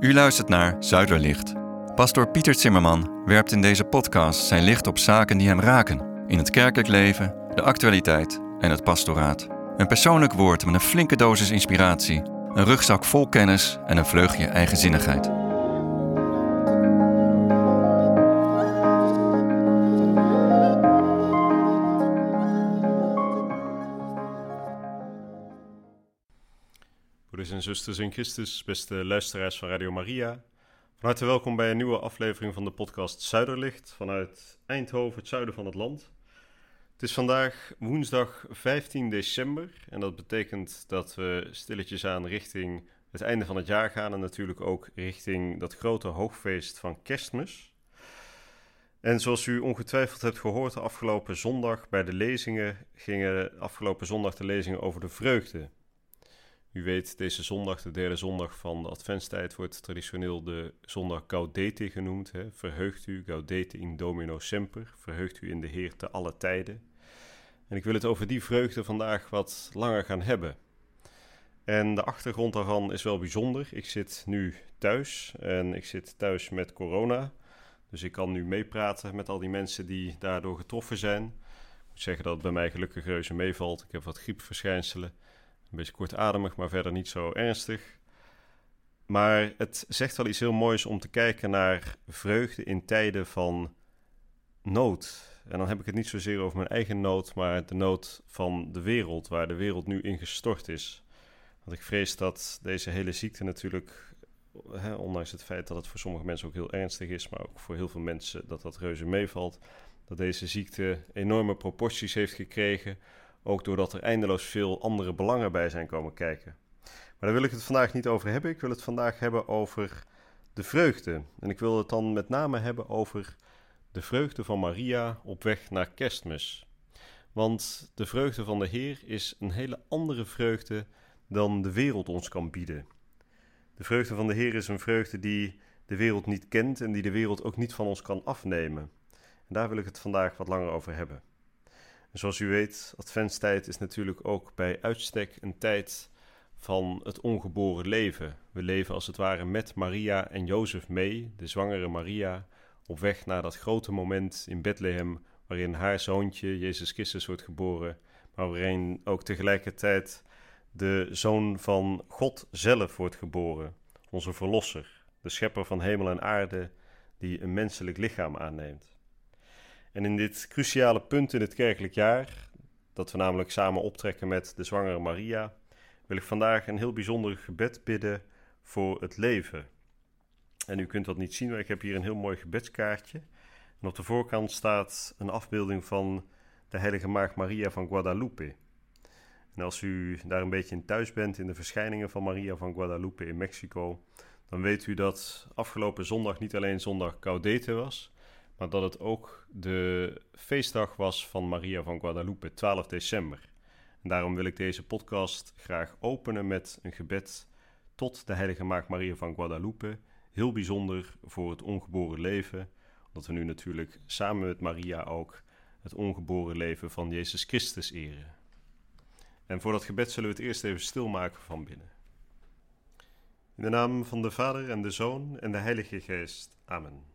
U luistert naar Zuiderlicht. Pastoor Pieter Zimmerman werpt in deze podcast zijn licht op zaken die hem raken. In het kerkelijk leven, de actualiteit en het pastoraat. Een persoonlijk woord met een flinke dosis inspiratie. Een rugzak vol kennis en een vleugje eigenzinnigheid. Broeders en zusters in Christus, beste luisteraars van Radio Maria. Van harte welkom bij een nieuwe aflevering van de podcast Zuiderlicht vanuit Eindhoven, het zuiden van het land. Het is vandaag woensdag 15 december en dat betekent dat we stilletjes aan richting het einde van het jaar gaan en natuurlijk ook richting dat grote hoogfeest van Kerstmis. En zoals u ongetwijfeld hebt gehoord, de afgelopen zondag bij de lezingen gingen afgelopen zondag de lezingen over de vreugde. U weet, deze zondag, de derde zondag van de adventstijd, wordt traditioneel de zondag Gaudete genoemd. Verheugt u, Gaudete in Domino Semper, verheugt u in de Heer te alle tijden. En ik wil het over die vreugde vandaag wat langer gaan hebben. En de achtergrond daarvan is wel bijzonder. Ik zit nu thuis en ik zit thuis met corona. Dus ik kan nu meepraten met al die mensen die daardoor getroffen zijn. Ik moet zeggen dat het bij mij gelukkig reuze meevalt. Ik heb wat griepverschijnselen. Een beetje kortademig, maar verder niet zo ernstig. Maar het zegt wel iets heel moois om te kijken naar vreugde in tijden van nood. En dan heb ik het niet zozeer over mijn eigen nood, maar de nood van de wereld, waar de wereld nu in gestort is. Want ik vrees dat deze hele ziekte natuurlijk, ondanks het feit dat het voor sommige mensen ook heel ernstig is, maar ook voor heel veel mensen dat reuze meevalt, dat deze ziekte enorme proporties heeft gekregen. Ook doordat er eindeloos veel andere belangen bij zijn komen kijken. Maar daar wil ik het vandaag niet over hebben. Ik wil het vandaag hebben over de vreugde. En ik wil het dan met name hebben over de vreugde van Maria op weg naar Kerstmis. Want de vreugde van de Heer is een hele andere vreugde dan de wereld ons kan bieden. De vreugde van de Heer is een vreugde die de wereld niet kent en die de wereld ook niet van ons kan afnemen. En daar wil ik het vandaag wat langer over hebben. En zoals u weet, adventstijd is natuurlijk ook bij uitstek een tijd van het ongeboren leven. We leven als het ware met Maria en Jozef mee, de zwangere Maria, op weg naar dat grote moment in Bethlehem, waarin haar zoontje, Jezus Christus, wordt geboren, maar waarin ook tegelijkertijd de Zoon van God zelf wordt geboren, onze Verlosser, de schepper van hemel en aarde, die een menselijk lichaam aanneemt. En in dit cruciale punt in het kerkelijk jaar, dat we namelijk samen optrekken met de zwangere Maria, wil ik vandaag een heel bijzonder gebed bidden voor het leven. En u kunt dat niet zien, maar ik heb hier een heel mooi gebedskaartje. En op de voorkant staat een afbeelding van de heilige maagd Maria van Guadalupe. En als u daar een beetje in thuis bent in de verschijningen van Maria van Guadalupe in Mexico, dan weet u dat afgelopen zondag niet alleen zondag Gaudete was, maar dat het ook de feestdag was van Maria van Guadalupe, 12 december. En daarom wil ik deze podcast graag openen met een gebed tot de heilige maagd Maria van Guadalupe. Heel bijzonder voor het ongeboren leven, omdat we nu natuurlijk samen met Maria ook het ongeboren leven van Jezus Christus eren. En voor dat gebed zullen we het eerst even stilmaken van binnen. In de naam van de Vader en de Zoon en de Heilige Geest. Amen.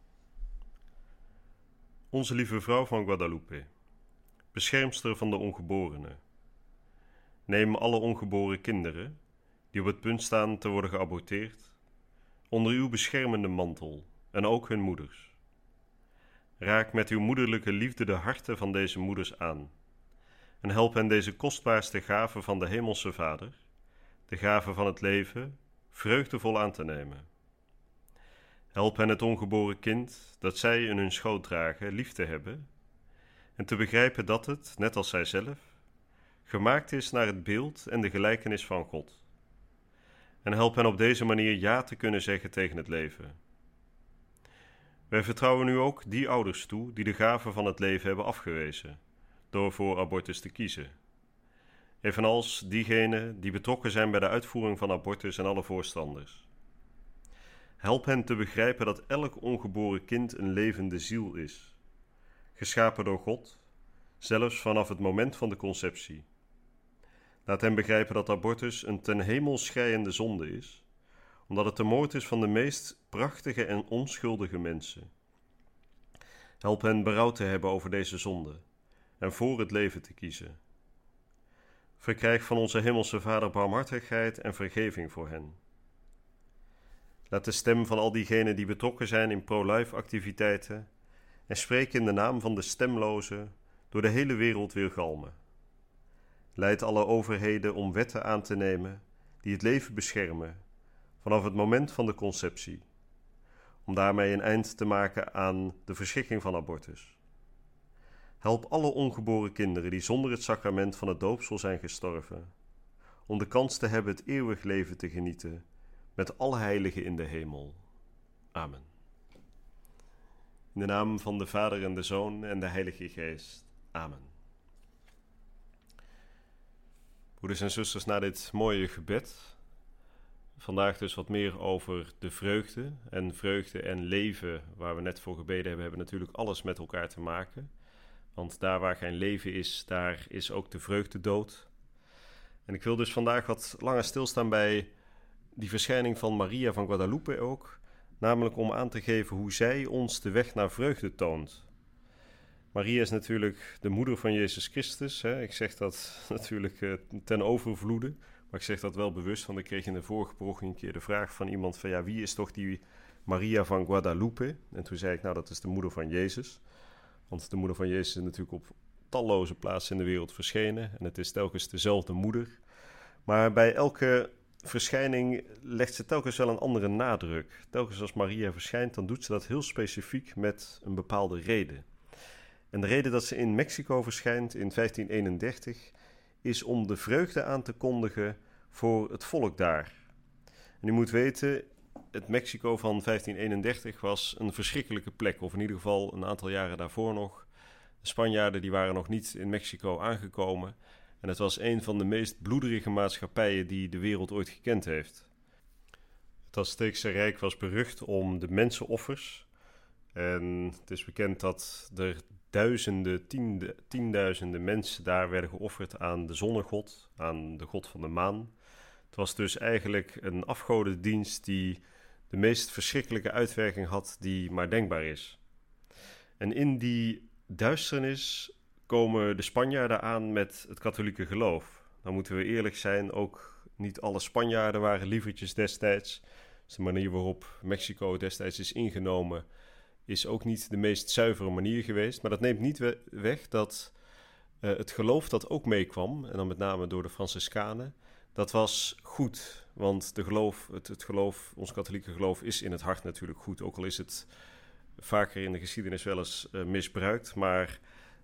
Onze lieve vrouw van Guadalupe, beschermster van de ongeborenen. Neem alle ongeboren kinderen, die op het punt staan te worden geaborteerd, onder uw beschermende mantel en ook hun moeders. Raak met uw moederlijke liefde de harten van deze moeders aan en help hen deze kostbaarste gave van de Hemelse Vader, de gave van het leven, vreugdevol aan te nemen. Help hen het ongeboren kind dat zij in hun schoot dragen lief te hebben en te begrijpen dat het, net als zij zelf, gemaakt is naar het beeld en de gelijkenis van God. En help hen op deze manier ja te kunnen zeggen tegen het leven. Wij vertrouwen nu ook die ouders toe die de gave van het leven hebben afgewezen, door voor abortus te kiezen. Evenals diegenen die betrokken zijn bij de uitvoering van abortus en alle voorstanders. Help hen te begrijpen dat elk ongeboren kind een levende ziel is, geschapen door God, zelfs vanaf het moment van de conceptie. Laat hen begrijpen dat abortus een ten hemel schreiende zonde is, omdat het de moord is van de meest prachtige en onschuldige mensen. Help hen berouw te hebben over deze zonde en voor het leven te kiezen. Verkrijg van onze Hemelse Vader barmhartigheid en vergeving voor hen. Laat de stem van al diegenen die betrokken zijn in pro-life activiteiten en spreken in de naam van de stemlozen door de hele wereld weergalmen. Leid alle overheden om wetten aan te nemen die het leven beschermen vanaf het moment van de conceptie, om daarmee een eind te maken aan de verschrikking van abortus. Help alle ongeboren kinderen die zonder het sacrament van het doopsel zijn gestorven, om de kans te hebben het eeuwig leven te genieten met alle heiligen in de hemel. Amen. In de naam van de Vader en de Zoon en de Heilige Geest. Amen. Broeders en zusters, na dit mooie gebed, vandaag dus wat meer over de vreugde en leven, waar we net voor gebeden hebben natuurlijk alles met elkaar te maken. Want daar waar geen leven is, daar is ook de vreugde dood. En ik wil dus vandaag wat langer stilstaan bij die verschijning van Maria van Guadalupe ook, namelijk om aan te geven hoe zij ons de weg naar vreugde toont. Maria is natuurlijk de moeder van Jezus Christus. Hè? Ik zeg dat natuurlijk ten overvloede, maar ik zeg dat wel bewust, want ik kreeg in de vorige poging een keer de vraag van iemand van ja, wie is toch die Maria van Guadalupe? En toen zei ik, nou, dat is de moeder van Jezus. Want de moeder van Jezus is natuurlijk op talloze plaatsen in de wereld verschenen en het is telkens dezelfde moeder. Maar bij elke verschijning legt ze telkens wel een andere nadruk. Telkens als Maria verschijnt, dan doet ze dat heel specifiek met een bepaalde reden. En de reden dat ze in Mexico verschijnt in 1531 is om de vreugde aan te kondigen voor het volk daar. En u moet weten, het Mexico van 1531 was een verschrikkelijke plek, of in ieder geval een aantal jaren daarvoor nog. De Spanjaarden die waren nog niet in Mexico aangekomen. En het was een van de meest bloederige maatschappijen die de wereld ooit gekend heeft. Het Azteekse Rijk was berucht om de mensenoffers. En het is bekend dat er tienduizenden mensen daar werden geofferd aan de zonnegod, aan de god van de maan. Het was dus eigenlijk een afgodendienst die de meest verschrikkelijke uitwerking had die maar denkbaar is. En in die duisternis komen de Spanjaarden aan met het katholieke geloof. Dan moeten we eerlijk zijn, ook niet alle Spanjaarden waren lievertjes destijds. Dus de manier waarop Mexico destijds is ingenomen is ook niet de meest zuivere manier geweest. Maar dat neemt niet weg dat het geloof dat ook meekwam, en dan met name door de Franciscanen, dat was goed. Want het geloof, ons katholieke geloof, is in het hart natuurlijk goed. Ook al is het vaker in de geschiedenis wel eens misbruikt. Maar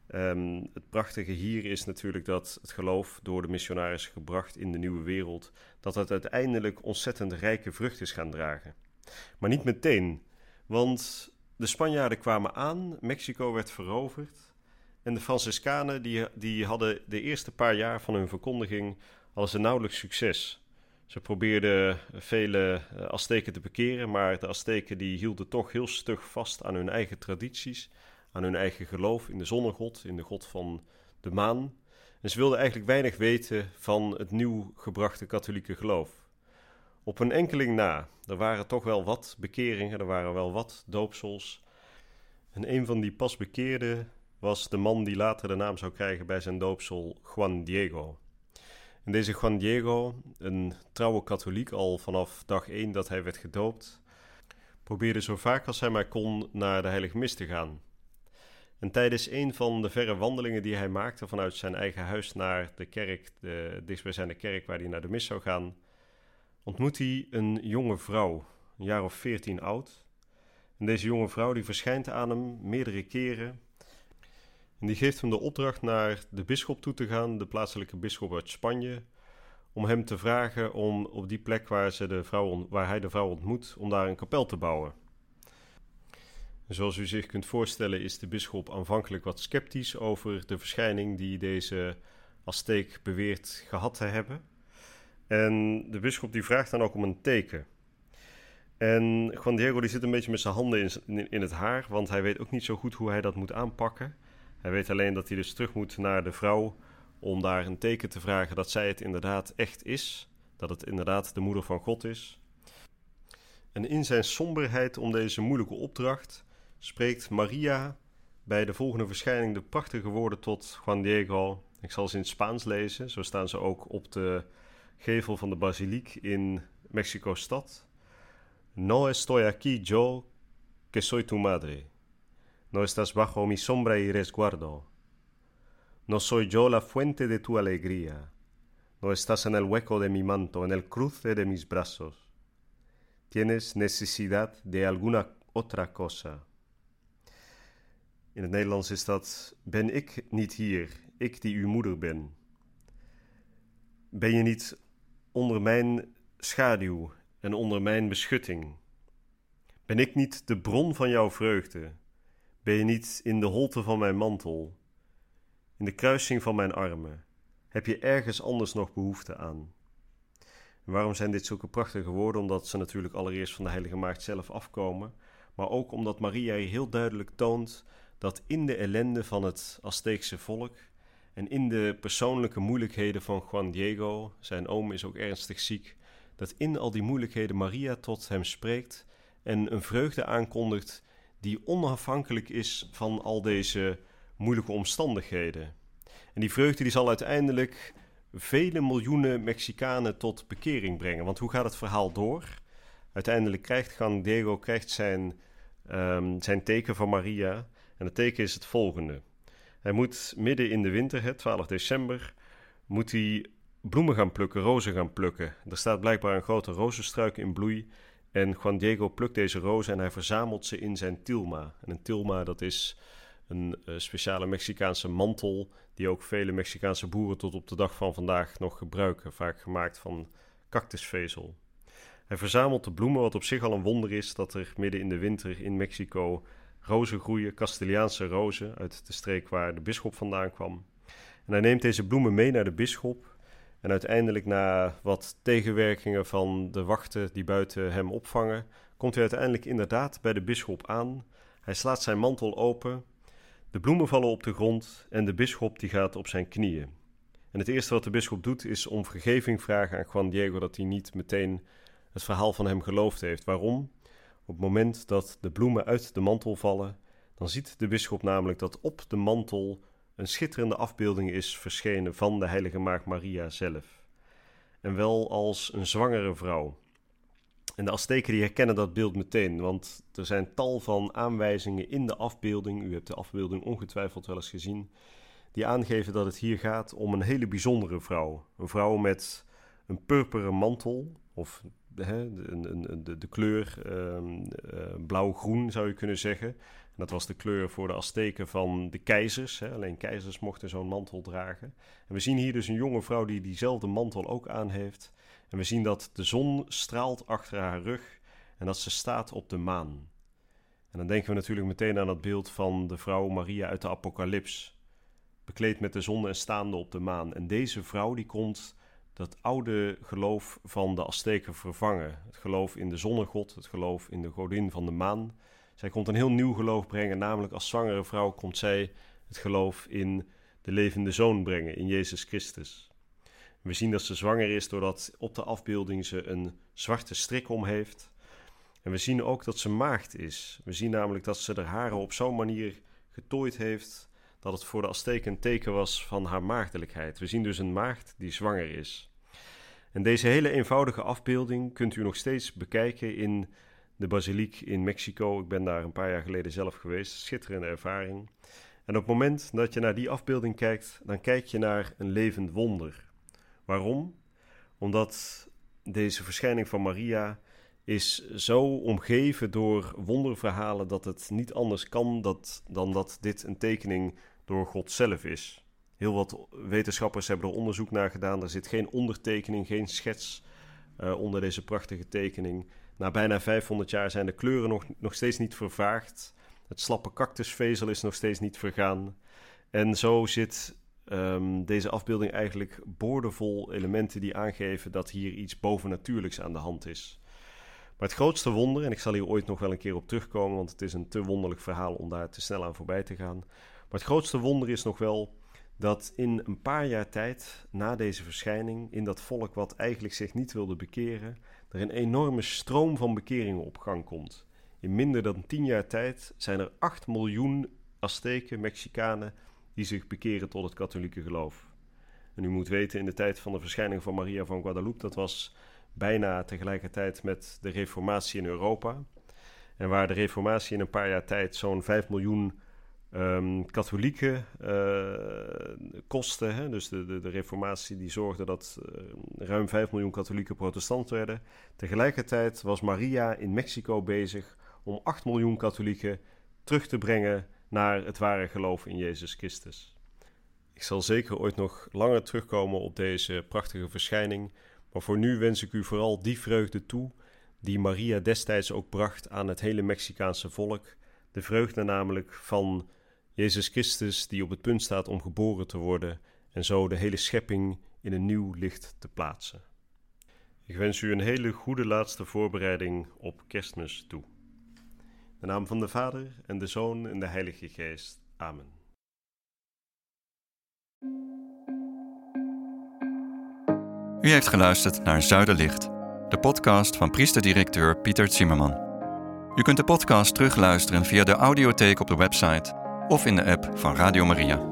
het prachtige hier is natuurlijk dat het geloof door de missionarissen gebracht in de nieuwe wereld, dat het uiteindelijk ontzettend rijke vrucht is gaan dragen. Maar niet meteen, want de Spanjaarden kwamen aan, Mexico werd veroverd en de Franciscanen die hadden de eerste paar jaar van hun verkondiging hadden ze nauwelijks succes. Ze probeerden vele Azteken te bekeren, maar de Azteken die hielden toch heel stug vast aan hun eigen tradities, aan hun eigen geloof in de zonnegod, in de god van de maan. En ze wilden eigenlijk weinig weten van het nieuw gebrachte katholieke geloof. Op een enkeling na, er waren toch wel wat bekeringen, er waren wel wat doopsels. En een van die pas bekeerden was de man die later de naam zou krijgen bij zijn doopsel, Juan Diego. En deze Juan Diego, een trouwe katholiek al vanaf dag 1 dat hij werd gedoopt, probeerde zo vaak als hij maar kon naar de heilige mis te gaan. En tijdens een van de verre wandelingen die hij maakte vanuit zijn eigen huis naar de kerk, de dichtstbijzijnde kerk waar hij naar de mis zou gaan, ontmoet hij een jonge vrouw, een jaar of 14 oud. En deze jonge vrouw die verschijnt aan hem meerdere keren. En die geeft hem de opdracht naar de bisschop toe te gaan, de plaatselijke bisschop uit Spanje, om hem te vragen om op die plek waar hij de vrouw ontmoet, om daar een kapel te bouwen. En zoals u zich kunt voorstellen is de bisschop aanvankelijk wat sceptisch over de verschijning die deze Azteek beweert gehad te hebben. En de bisschop die vraagt dan ook om een teken. En Juan Diego die zit een beetje met zijn handen in het haar, want hij weet ook niet zo goed hoe hij dat moet aanpakken. Hij weet alleen dat hij dus terug moet naar de vrouw om daar een teken te vragen dat zij het inderdaad echt is. Dat het inderdaad de moeder van God is. En in zijn somberheid om deze moeilijke opdracht spreekt Maria bij de volgende verschijning de prachtige woorden tot Juan Diego. Ik zal ze in het Spaans lezen, zo staan ze ook op de gevel van de basiliek in Mexico-stad. No estoy aquí yo, que soy tu madre. No estás bajo mi sombra y resguardo. No soy yo la fuente de tu alegría. No estás en el hueco de mi manto, en el cruce de mis brazos. Tienes necesidad de alguna otra cosa. In het Nederlands is dat: ben ik niet hier, ik die uw moeder ben? Ben je niet onder mijn schaduw en onder mijn beschutting? Ben ik niet de bron van jouw vreugde? Ben je niet in de holte van mijn mantel? In de kruising van mijn armen? Heb je ergens anders nog behoefte aan? En waarom zijn dit zulke prachtige woorden? Omdat ze natuurlijk allereerst van de Heilige Maagd zelf afkomen, maar ook omdat Maria hier heel duidelijk toont dat in de ellende van het Azteekse volk en in de persoonlijke moeilijkheden van Juan Diego, zijn oom is ook ernstig ziek, dat in al die moeilijkheden Maria tot hem spreekt en een vreugde aankondigt die onafhankelijk is van al deze moeilijke omstandigheden. En die vreugde die zal uiteindelijk vele miljoenen Mexicanen tot bekering brengen. Want hoe gaat het verhaal door? Uiteindelijk krijgt Juan Diego zijn teken van Maria. En het teken is het volgende. Hij moet midden in de winter, 12 december, moet hij bloemen gaan plukken, rozen gaan plukken. Er staat blijkbaar een grote rozenstruik in bloei. En Juan Diego plukt deze rozen en hij verzamelt ze in zijn tilma. En een tilma, dat is een speciale Mexicaanse mantel die ook vele Mexicaanse boeren tot op de dag van vandaag nog gebruiken, vaak gemaakt van cactusvezel. Hij verzamelt de bloemen, wat op zich al een wonder is dat er midden in de winter in Mexico rozen groeien, Castiliaanse rozen uit de streek waar de bisschop vandaan kwam. En hij neemt deze bloemen mee naar de bisschop en uiteindelijk na wat tegenwerkingen van de wachten die buiten hem opvangen, komt hij uiteindelijk inderdaad bij de bisschop aan. Hij slaat zijn mantel open. De bloemen vallen op de grond en de bisschop die gaat op zijn knieën. En het eerste wat de bisschop doet is om vergeving vragen aan Juan Diego dat hij niet meteen het verhaal van hem geloofd heeft. Waarom? Op het moment dat de bloemen uit de mantel vallen, dan ziet de bisschop namelijk dat op de mantel een schitterende afbeelding is verschenen van de heilige maagd Maria zelf. En wel als een zwangere vrouw. En de Azteken die herkennen dat beeld meteen, want er zijn tal van aanwijzingen in de afbeelding, u hebt de afbeelding ongetwijfeld wel eens gezien, die aangeven dat het hier gaat om een hele bijzondere vrouw. Een vrouw met een purperen mantel, of de kleur blauw-groen zou je kunnen zeggen. En dat was de kleur voor de Azteken van de keizers. Alleen keizers mochten zo'n mantel dragen. En we zien hier dus een jonge vrouw die diezelfde mantel ook aan heeft. En we zien dat de zon straalt achter haar rug en dat ze staat op de maan. En dan denken we natuurlijk meteen aan het beeld van de vrouw Maria uit de Apocalyps. Bekleed met de zon en staande op de maan. En deze vrouw die komt dat oude geloof van de Azteken vervangen. Het geloof in de zonnegod, het geloof in de godin van de maan. Zij komt een heel nieuw geloof brengen, namelijk als zwangere vrouw komt zij het geloof in de levende zoon brengen, in Jezus Christus. We zien dat ze zwanger is doordat op de afbeelding ze een zwarte strik om heeft. En we zien ook dat ze maagd is. We zien namelijk dat ze haar haren op zo'n manier getooid heeft dat het voor de Azteken een teken was van haar maagdelijkheid. We zien dus een maagd die zwanger is. En deze hele eenvoudige afbeelding kunt u nog steeds bekijken in de basiliek in Mexico. Ik ben daar een paar jaar geleden zelf geweest. Schitterende ervaring. En op het moment dat je naar die afbeelding kijkt, dan kijk je naar een levend wonder. Waarom? Omdat deze verschijning van Maria is zo omgeven door wonderverhalen dat het niet anders kan dan dat dit een tekening door God zelf is. Heel wat wetenschappers hebben er onderzoek naar gedaan. Er zit geen ondertekening, geen schets onder deze prachtige tekening. Na bijna 500 jaar zijn de kleuren nog steeds niet vervaagd. Het slappe cactusvezel is nog steeds niet vergaan. En zo zit deze afbeelding eigenlijk boordevol elementen die aangeven dat hier iets bovennatuurlijks aan de hand is. Maar het grootste wonder, en ik zal hier ooit nog wel een keer op terugkomen, want het is een te wonderlijk verhaal om daar te snel aan voorbij te gaan. Maar het grootste wonder is nog wel dat in een paar jaar tijd na deze verschijning, in dat volk wat eigenlijk zich niet wilde bekeren, er een enorme stroom van bekeringen op gang komt. In minder dan 10 jaar tijd zijn er 8 miljoen Azteken, Mexicanen, die zich bekeren tot het katholieke geloof. En u moet weten, in de tijd van de verschijning van Maria van Guadalupe, dat was bijna tegelijkertijd met de reformatie in Europa. En waar de reformatie in een paar jaar tijd zo'n 5 miljoen katholieken kostte. Hè? Dus de reformatie die zorgde dat ruim 5 miljoen katholieken protestant werden. Tegelijkertijd was Maria in Mexico bezig om 8 miljoen katholieken terug te brengen naar het ware geloof in Jezus Christus. Ik zal zeker ooit nog langer terugkomen op deze prachtige verschijning, maar voor nu wens ik u vooral die vreugde toe die Maria destijds ook bracht aan het hele Mexicaanse volk. De vreugde namelijk van Jezus Christus die op het punt staat om geboren te worden en zo de hele schepping in een nieuw licht te plaatsen. Ik wens u een hele goede laatste voorbereiding op Kerstmis toe. In de naam van de Vader en de Zoon en de Heilige Geest. Amen. U heeft geluisterd naar Zuiderlicht, de podcast van priester-directeur Pieter Zimmerman. U kunt de podcast terugluisteren via de audiotheek op de website of in de app van Radio Maria.